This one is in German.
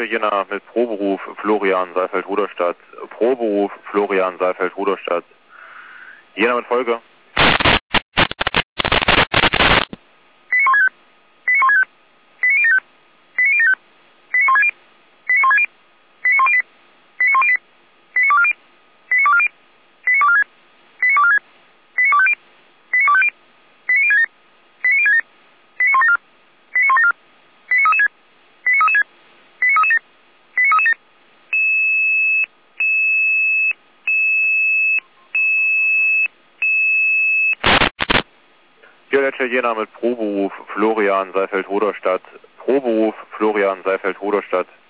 Jena mit Proberuf Florian Saalfeld-Ruderstadt. Proberuf Florian Saalfeld-Ruderstadt. Jena mit Folge. Jena mit Proberuf Florian Saalfeld-Ruderstadt. Proberuf Florian Saalfeld-Ruderstadt.